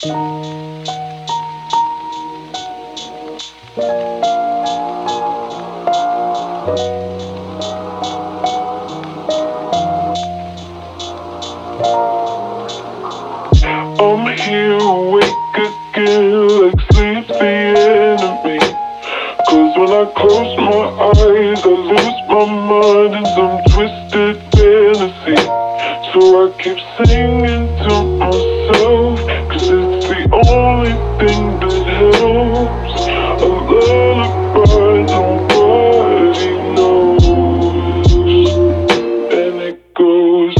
I'm here awake again, like sleep's the enemy. 'Cause when I close my eyes, I lose my mind in some twisted fantasy. So I keep singing to myself, 'cause it's the only thing that helps. A lullaby nobody knows, and it goes.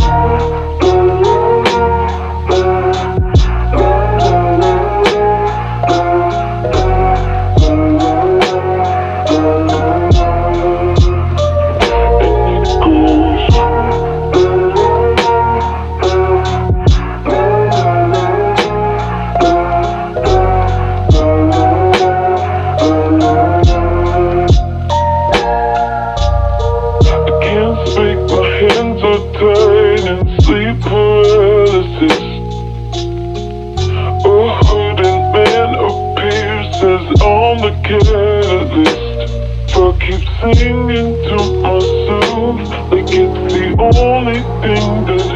Can't speak, my hands are tied in sleep paralysis. A hooded man appears as on the catalyst. So I keep singing to myself, like it's the only thing that